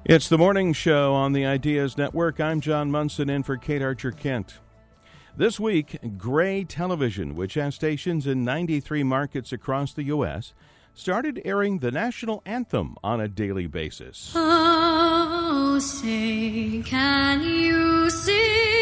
It's the morning show on the Ideas Network. I'm John Munson in for Kate Archer-Kent. This week, Gray Television, which has stations in 93 markets across the U.S., started airing the national anthem on a daily basis. Oh, say, can you see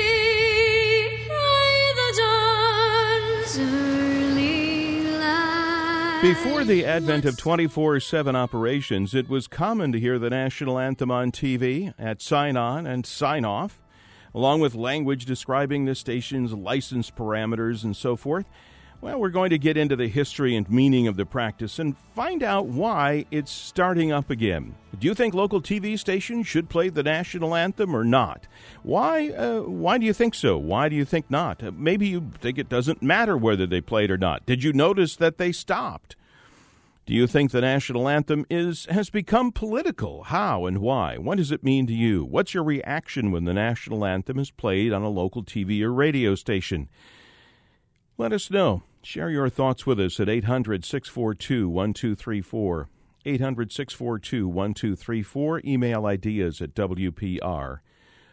by the dawn's early light? Before the advent of 24/7 operations, it was common to hear the national anthem on TV at sign-on and sign-off, along with language describing the station's license parameters and so forth. Well, we're going to get into the history and meaning of the practice and find out why it's starting up again. Do you think local TV stations should play the national anthem or not? Why do you think so? Why do you think not? Maybe you think it doesn't matter whether they play it or not. Did you notice that they stopped? Do you think the national anthem has become political? How and why? What does it mean to you? What's your reaction when the national anthem is played on a local TV or radio station? Let us know. Share your thoughts with us at 800-642-1234. 800-642-1234. Email ideas at WPR.org.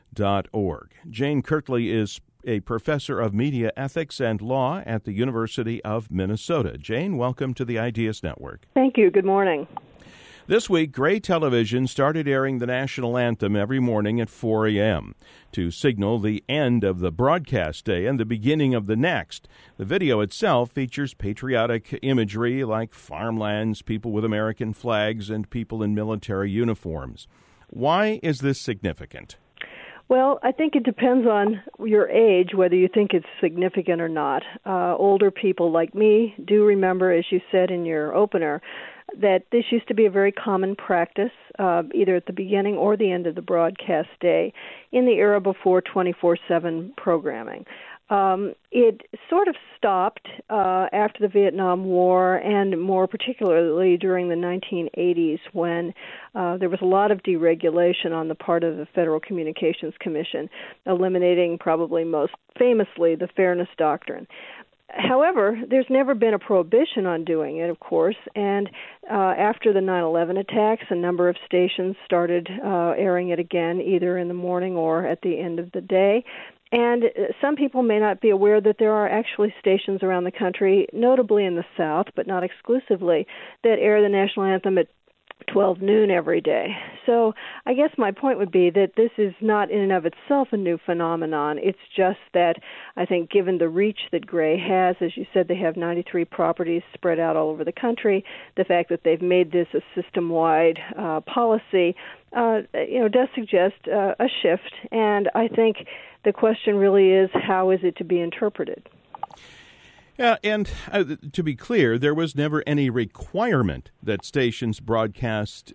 Jane Kirtley is a professor of media ethics and law at the University of Minnesota. Jane, welcome to the Ideas Network. Thank you. Good morning. This week, Gray Television started airing the national anthem every morning at 4 a.m. to signal the end of the broadcast day and the beginning of the next. The video itself features patriotic imagery like farmlands, people with American flags, and people in military uniforms. Why is this significant? Well, I think it depends on your age, whether you think it's significant or not. Older people like me do remember, as you said in your opener, that this used to be a very common practice, either at the beginning or the end of the broadcast day, in the era before 24/7 programming. It sort of stopped after the Vietnam War, and more particularly during the 1980s, when there was a lot of deregulation on the part of the Federal Communications Commission, eliminating probably most famously the Fairness Doctrine. However, there's never been a prohibition on doing it, of course, and after the 9/11 attacks, a number of stations started airing it again, either in the morning or at the end of the day. And some people may not be aware that there are actually stations around the country, notably in the South, but not exclusively, that air the national anthem at 12 noon every day. So I guess my point would be that this is not in and of itself a new phenomenon. It's just that I think given the reach that Gray has, as you said, they have 93 properties spread out all over the country, the fact that they've made this a system-wide policy, does suggest a shift. And I think the question really is, how is it to be interpreted? Yeah, and to be clear, there was never any requirement that stations broadcast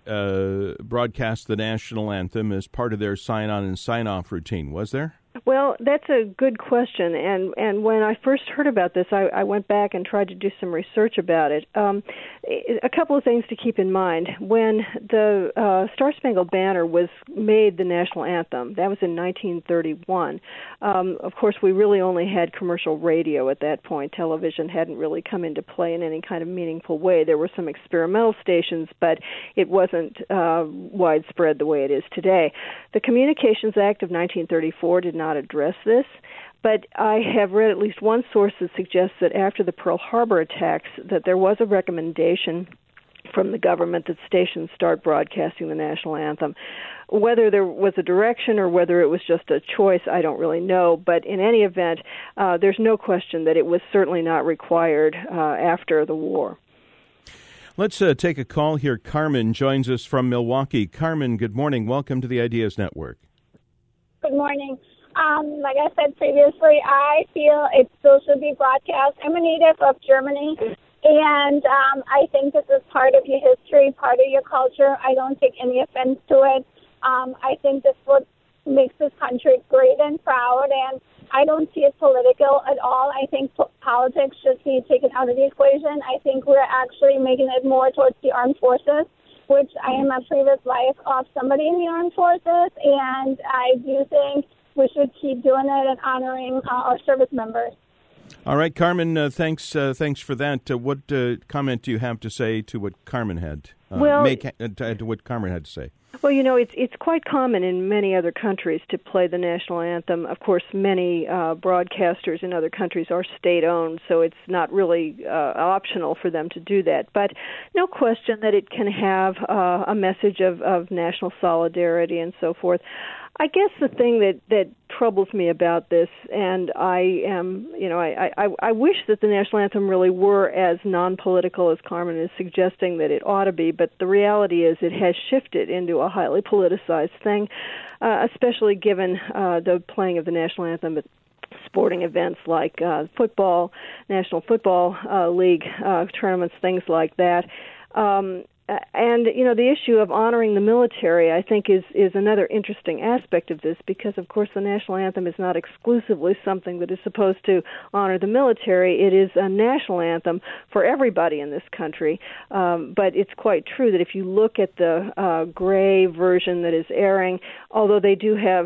the national anthem as part of their sign-on and sign-off routine, was there? Well, that's a good question, and when I first heard about this, I went back and tried to do some research about it. A couple of things to keep in mind. When the Star-Spangled Banner was made the national anthem, that was in 1931. Of course, we really only had commercial radio at that point. Television hadn't really come into play in any kind of meaningful way. There were some experimental stations, but it wasn't widespread the way it is today. The Communications Act of 1934 did not address this, but I have read at least one source that suggests that after the Pearl Harbor attacks that there was a recommendation from the government that stations start broadcasting the national anthem. Whether there was a direction or whether it was just a choice, I don't really know, but in any event, there's no question that it was certainly not required after the war. Let's take a call here. Carmen joins us from Milwaukee. Carmen, good morning. Welcome to the Ideas Network. Good morning. Like I said previously, I feel it still should be broadcast. I'm a native of Germany, and I think this is part of your history, part of your culture. I don't take any offense to it. I think this is what makes this country great and proud, and I don't see it political at all. I think politics should be taken out of the equation. I think we're actually making it more towards the armed forces, which I am a previous life of somebody in the armed forces, and I do think we should keep doing it and honoring our service members. All right, Carmen, thanks for that. What comment do you have to say to what Carmen had to what Carmen had to say. Well, it's quite common in many other countries to play the national anthem. Of course, many broadcasters in other countries are state-owned, so it's not really optional for them to do that. But no question that it can have a message of national solidarity and so forth. I guess the thing that troubles me about this, and I wish that the national anthem really were as non-political as Carmen is suggesting that it ought to be, but the reality is it has shifted into a highly politicized thing, especially given the playing of the national anthem at sporting events like football, National Football League tournaments, things like that. And, the issue of honoring the military, I think, is another interesting aspect of this because, of course, the national anthem is not exclusively something that is supposed to honor the military. It is a national anthem for everybody in this country. But it's quite true that if you look at the gray version that is airing, although they do have,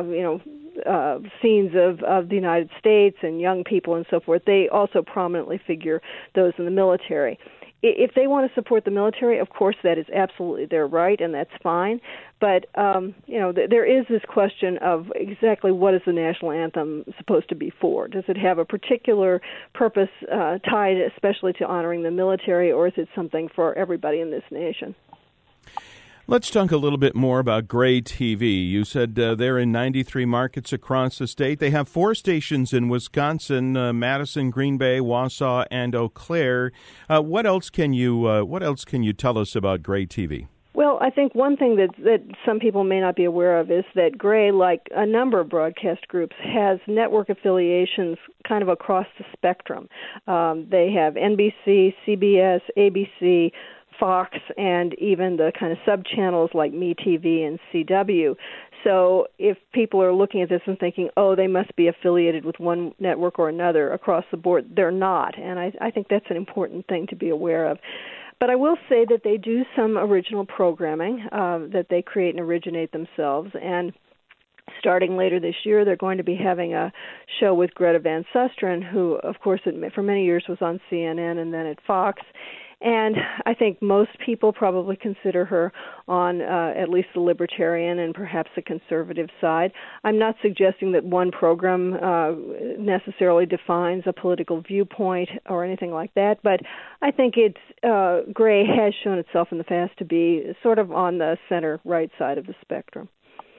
scenes of the United States and young people and so forth, they also prominently figure those in the military. If they want to support the military, of course, that is absolutely their right, and that's fine. But, there is this question of exactly what is the national anthem supposed to be for? Does it have a particular purpose tied especially to honoring the military, or is it something for everybody in this nation? Let's talk a little bit more about Gray TV. You said they're in 93 markets across the state. They have 4 stations in Wisconsin: Madison, Green Bay, Wausau, and Eau Claire. What else can you tell us about Gray TV? Well, I think one thing that some people may not be aware of is that Gray, like a number of broadcast groups, has network affiliations kind of across the spectrum. They have NBC, CBS, ABC, Fox, and even the kind of sub-channels like MeTV and CW. So if people are looking at this and thinking, oh, they must be affiliated with one network or another across the board, they're not. And I think that's an important thing to be aware of. But I will say that they do some original programming that they create and originate themselves. And starting later this year, they're going to be having a show with Greta Van Susteren, who, of course, for many years was on CNN and then at Fox. And I think most people probably consider her on at least the libertarian and perhaps the conservative side. I'm not suggesting that one program necessarily defines a political viewpoint or anything like that, but I think Gray has shown itself in the past to be sort of on the center-right side of the spectrum.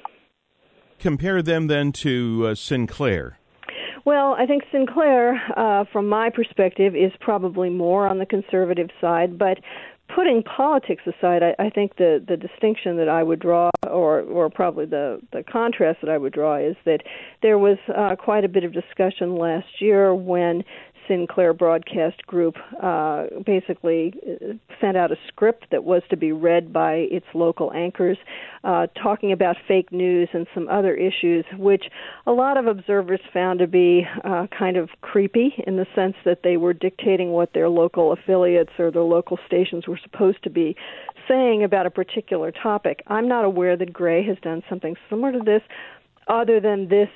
Compare them then to Sinclair. Well, I think Sinclair, from my perspective, is probably more on the conservative side, but putting politics aside, I think the distinction that I would draw, or probably the contrast that I would draw, is that there was quite a bit of discussion last year when Sinclair Broadcast Group basically sent out a script that was to be read by its local anchors, talking about fake news and some other issues, which a lot of observers found to be kind of creepy in the sense that they were dictating what their local affiliates or their local stations were supposed to be saying about a particular topic. I'm not aware that Gray has done something similar to this, other than this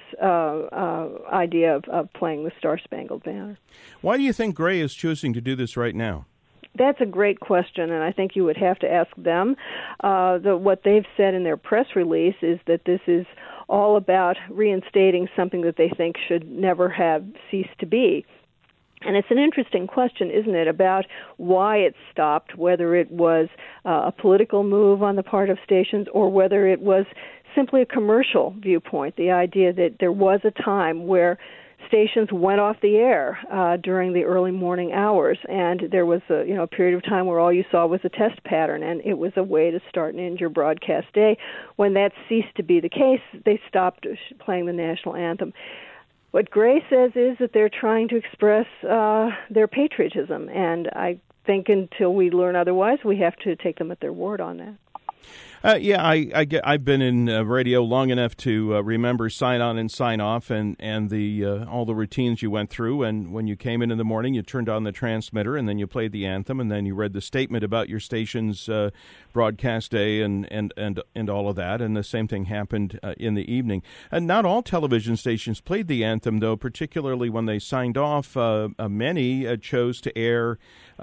idea of playing the Star-Spangled Banner. Why do you think Gray is choosing to do this right now? That's a great question, and I think you would have to ask them. What they've said in their press release is that this is all about reinstating something that they think should never have ceased to be. And it's an interesting question, isn't it, about why it stopped, whether it was a political move on the part of stations or whether it was simply a commercial viewpoint, the idea that there was a time where stations went off the air during the early morning hours, and there was a period of time where all you saw was a test pattern, and it was a way to start and end your broadcast day. When that ceased to be the case, they stopped playing the national anthem. What Gray says is that they're trying to express their patriotism, and I think until we learn otherwise, we have to take them at their word on that. Yeah, I've been in radio long enough to remember sign on and sign off, and the all the routines you went through. And when you came in the morning, you turned on the transmitter, and then you played the anthem, and then you read the statement about your station's broadcast day, and all of that. And the same thing happened in the evening. And not all television stations played the anthem, though. Particularly when they signed off, many chose to air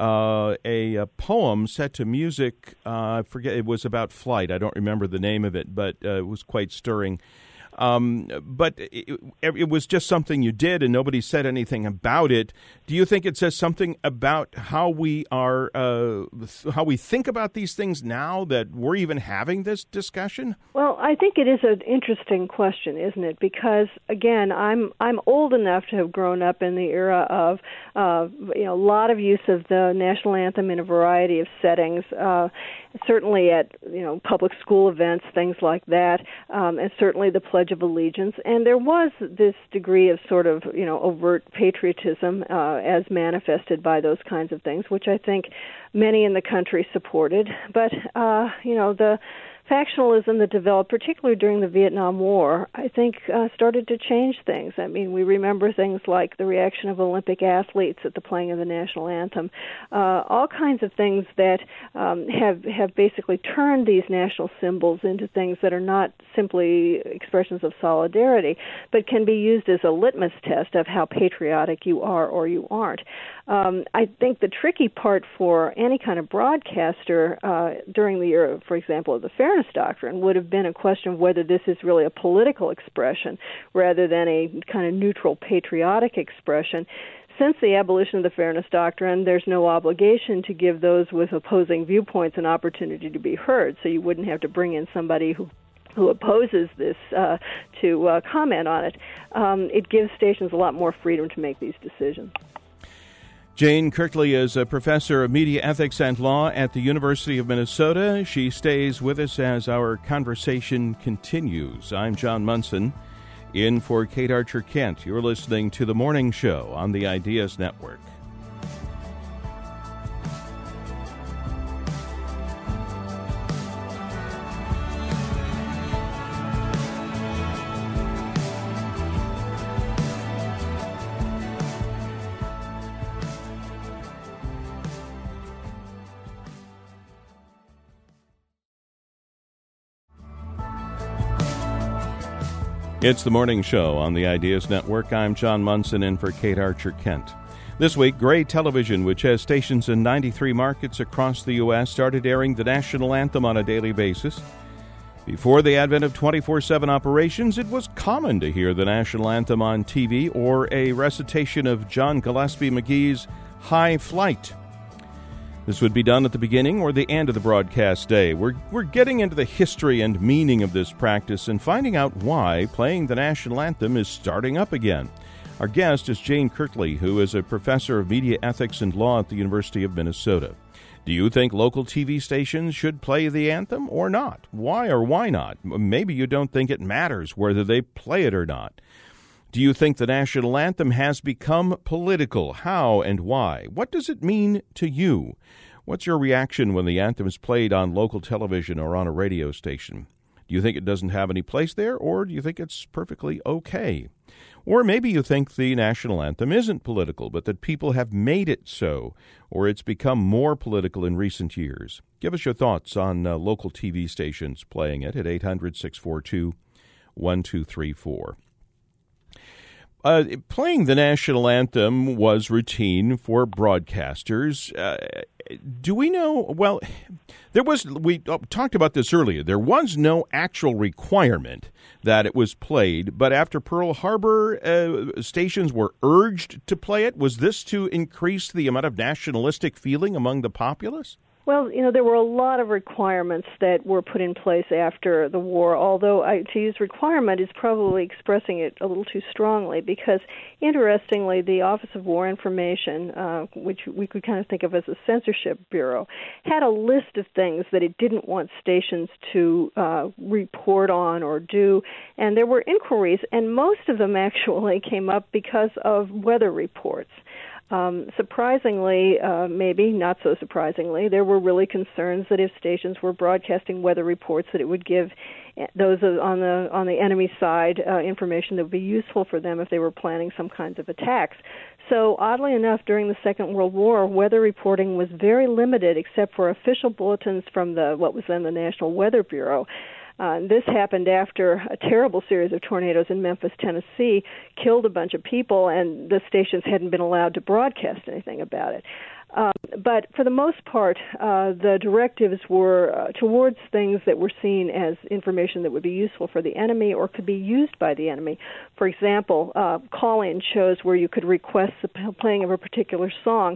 a poem set to music. I forget, it was about flight. I don't remember the name of it, but it was quite stirring. But it was just something you did, and nobody said anything about it. Do you think it says something about how we are, how we think about these things now that we're even having this discussion? Well, I think it is an interesting question, isn't it? Because again, I'm old enough to have grown up in the era of a lot of use of the national anthem in a variety of settings. Certainly at public school events, things like that, and certainly the Pledge of Allegiance. And there was this degree of sort of overt patriotism as manifested by those kinds of things, which I think many in the country supported. But the factionalism that developed, particularly during the Vietnam War, I think started to change things. I mean, we remember things like the reaction of Olympic athletes at the playing of the national anthem, all kinds of things that have basically turned these national symbols into things that are not simply expressions of solidarity, but can be used as a litmus test of how patriotic you are or you aren't. I think the tricky part for any kind of broadcaster during the era, for example, of the Fairness Doctrine would have been a question of whether this is really a political expression rather than a kind of neutral patriotic expression. Since the abolition of the Fairness Doctrine, there's no obligation to give those with opposing viewpoints an opportunity to be heard, so you wouldn't have to bring in somebody who opposes this to comment on it. It gives stations a lot more freedom to make these decisions. Jane Kirtley is a professor of media ethics and law at the University of Minnesota. She stays with us as our conversation continues. I'm John Munson, in for Kate Archer Kent. You're listening to The Morning Show on the Ideas Network. It's The Morning Show on the Ideas Network. I'm John Munson, in for Kate Archer Kent. This week, Gray Television, which has stations in 93 markets across the U.S., started airing the national anthem on a daily basis. Before the advent of 24/7 operations, it was common to hear the national anthem on TV or a recitation of John Gillespie McGee's High Flight. This would be done at the beginning or the end of the broadcast day. We're getting into the history and meaning of this practice and finding out why playing the national anthem is starting up again. Our guest is Jane Kirtley, who is a professor of media ethics and law at the University of Minnesota. Do you think local TV stations should play the anthem or not? Why or why not? Maybe you don't think it matters whether they play it or not. Do you think the national anthem has become political? How and why? What does it mean to you? What's your reaction when the anthem is played on local television or on a radio station? Do you think it doesn't have any place there, or do you think it's perfectly okay? Or maybe you think the national anthem isn't political, but that people have made it so, or it's become more political in recent years. Give us your thoughts on local TV stations playing it at 800-642-1234. Playing the national anthem was routine for broadcasters. Do we know? Well, we talked about this earlier. There was no actual requirement that it was played, but after Pearl Harbor, stations were urged to play it. Was this to increase the amount of nationalistic feeling among the populace? Well, there were a lot of requirements that were put in place after the war, although to use requirement is probably expressing it a little too strongly, because, interestingly, the Office of War Information, which we could kind of think of as a censorship bureau, had a list of things that it didn't want stations to report on or do, and there were inquiries, and most of them actually came up because of weather reports. Surprisingly, maybe not so surprisingly, there were really concerns that if stations were broadcasting weather reports, that it would give those on the enemy side information that would be useful for them if they were planning some kinds of attacks. So oddly enough, during the Second World War, weather reporting was very limited, except for official bulletins from what was then the National Weather Bureau. This happened after a terrible series of tornadoes in Memphis, Tennessee, killed a bunch of people, and the stations hadn't been allowed to broadcast anything about it. But for the most part, the directives were towards things that were seen as information that would be useful for the enemy or could be used by the enemy. For example, call-in shows where you could request the playing of a particular song,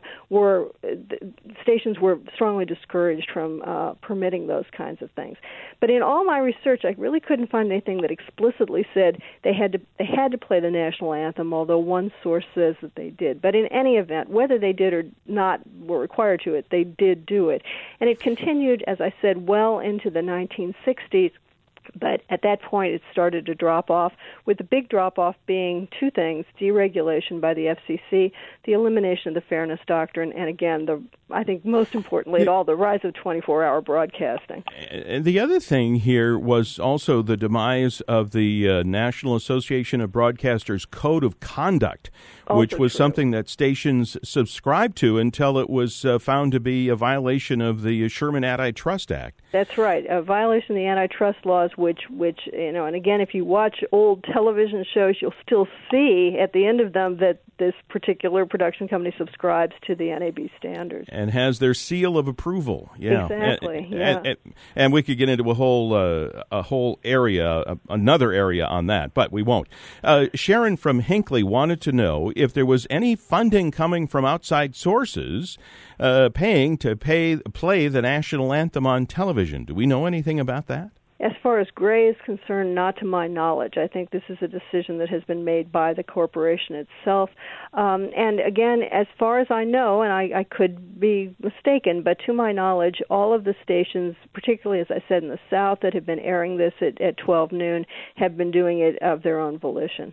stations were strongly discouraged from permitting those kinds of things. But in all my research, I really couldn't find anything that explicitly said they had to play the national anthem, although one source says that they did. But in any event, whether they did or not were required to it, they did do it. And it continued, as I said, well into the 1960s. But at that point, it started to drop off, with the big drop-off being two things: deregulation by the FCC, the elimination of the Fairness Doctrine, and again, I think most importantly at all, the rise of 24-hour broadcasting. And the other thing here was also the demise of the National Association of Broadcasters Code of Conduct, which was something that stations subscribed to until it was found to be a violation of the Sherman Antitrust Act. That's right, a violation of the antitrust laws, which and again, if you watch old television shows, you'll still see at the end of them that this particular production company subscribes to the NAB standards and has their seal of approval. Yeah, exactly. And we could get into a whole area, another area on that, but we won't. Sharon from Hinckley wanted to know if there was any funding coming from outside sources paying to play the national anthem on television. Do we know anything about that? As far as Gray is concerned, not to my knowledge. I think this is a decision that has been made by the corporation itself. And again, as far as I know, and I could be mistaken, but to my knowledge, all of the stations, particularly, as I said, in the South, that have been airing this at 12 noon, have been doing it of their own volition.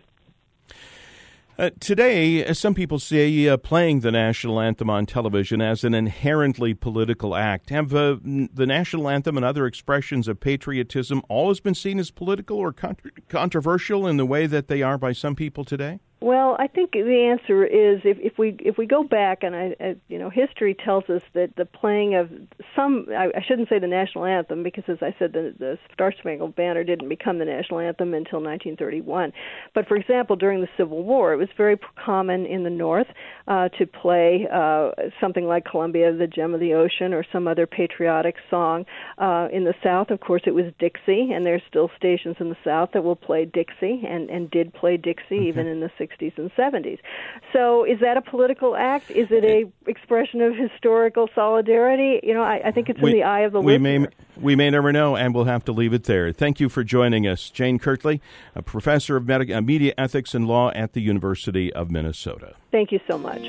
Today, some people say playing the national anthem on television as an inherently political act. Have the national anthem and other expressions of patriotism always been seen as political or controversial in the way that they are by some people today? Well, I think the answer is if we go back, and history tells us that the playing of I shouldn't say the national anthem, because as I said, the Star Spangled Banner didn't become the national anthem until 1931. But for example, during the Civil War, it was very common in the North to play something like Columbia, the Gem of the Ocean, or some other patriotic song. In the South, of course, it was Dixie, and there's still stations in the South that will play Dixie and did play Dixie even in the 60s and 70s. So is that a political act? Is it a expression of historical solidarity? I think it's in the eye of the listener. We may never know, and we'll have to leave it there. Thank you for joining us. Jane Kirtley, a professor of media ethics and law at the University of Minnesota. Thank you so much.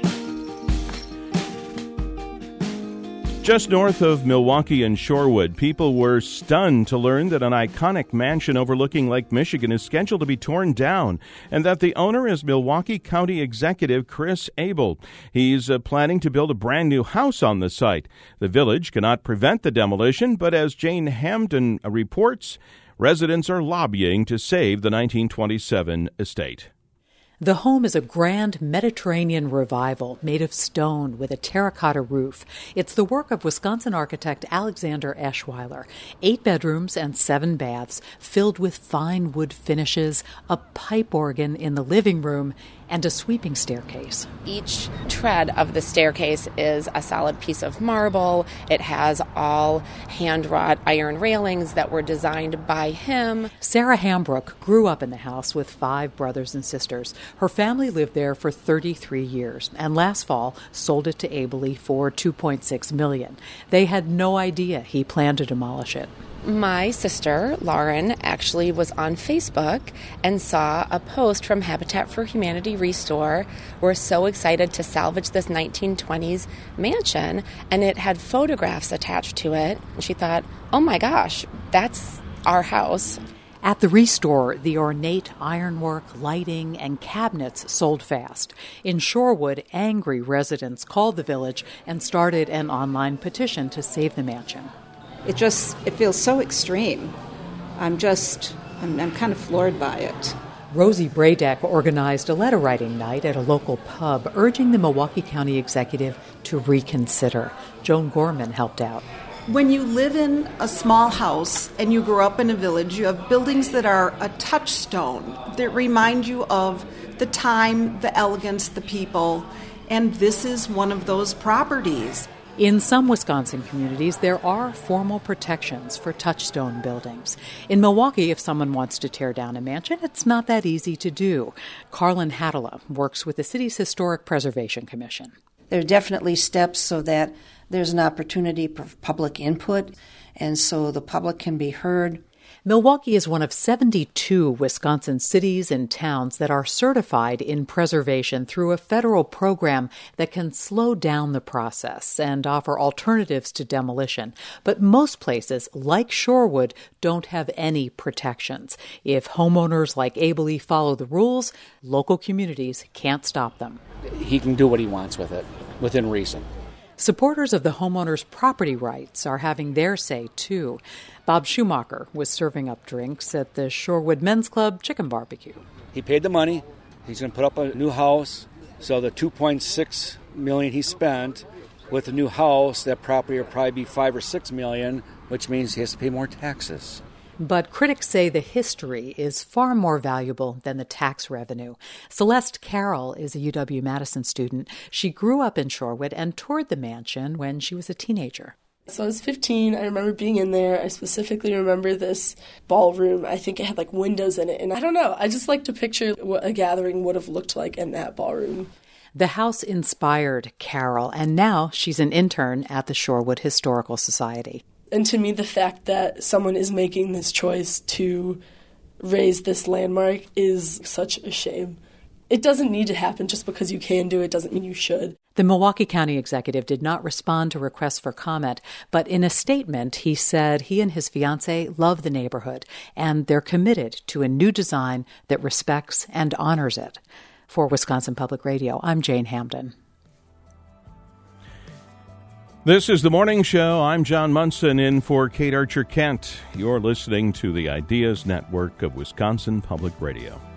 Just north of Milwaukee and Shorewood, people were stunned to learn that an iconic mansion overlooking Lake Michigan is scheduled to be torn down, and that the owner is Milwaukee County Executive Chris Abel. He's planning to build a brand new house on the site. The village cannot prevent the demolition, but as Jane Hampton reports, residents are lobbying to save the 1927 estate. The home is a grand Mediterranean revival made of stone with a terracotta roof. It's the work of Wisconsin architect Alexander Eschweiler. 8 bedrooms and 7 baths filled with fine wood finishes, a pipe organ in the living room, and a sweeping staircase. Each tread of the staircase is a solid piece of marble. It has all hand-wrought iron railings that were designed by him. Sarah Hambrook grew up in the house with 5 brothers and sisters. Her family lived there for 33 years, and last fall sold it to Abley for $2.6 million. They had no idea he planned to demolish it. My sister, Lauren, actually was on Facebook and saw a post from Habitat for Humanity Restore. We're so excited to salvage this 1920s mansion, and it had photographs attached to it. And she thought, oh my gosh, that's our house. At the Restore, the ornate ironwork, lighting, and cabinets sold fast. In Shorewood, angry residents called the village and started an online petition to save the mansion. It feels so extreme. I'm kind of floored by it. Rosie Bradeck organized a letter-writing night at a local pub, urging the Milwaukee County executive to reconsider. Joan Gorman helped out. When you live in a small house and you grow up in a village, you have buildings that are a touchstone that remind you of the time, the elegance, the people, and this is one of those properties. In some Wisconsin communities, there are formal protections for touchstone buildings. In Milwaukee, if someone wants to tear down a mansion, it's not that easy to do. Carlin Hattala works with the city's Historic Preservation Commission. There are definitely steps so that there's an opportunity for public input, and so the public can be heard. Milwaukee is one of 72 Wisconsin cities and towns that are certified in preservation through a federal program that can slow down the process and offer alternatives to demolition. But most places, like Shorewood, don't have any protections. If homeowners like Abilene follow the rules, local communities can't stop them. He can do what he wants with it, within reason. Supporters of the homeowners' property rights are having their say, too. Bob Schumacher was serving up drinks at the Shorewood Men's Club Chicken Barbecue. He paid the money. He's going to put up a new house. So the $2.6 million he spent with the new house, that property will probably be $5 or $6 million, which means he has to pay more taxes. But critics say the history is far more valuable than the tax revenue. Celeste Carroll is a UW-Madison student. She grew up in Shorewood and toured the mansion when she was a teenager. So I was 15. I remember being in there. I specifically remember this ballroom. I think it had like windows in it. And I don't know. I just like to picture what a gathering would have looked like in that ballroom. The house inspired Carroll, and now she's an intern at the Shorewood Historical Society. And to me, the fact that someone is making this choice to raise this landmark is such a shame. It doesn't need to happen. Just because you can do it doesn't mean you should. The Milwaukee County executive did not respond to requests for comment, but in a statement, he said he and his fiancée love the neighborhood, and they're committed to a new design that respects and honors it. For Wisconsin Public Radio, I'm Jane Hamden. This is The Morning Show. I'm John Munson in for Kate Archer-Kent. You're listening to the Ideas Network of Wisconsin Public Radio.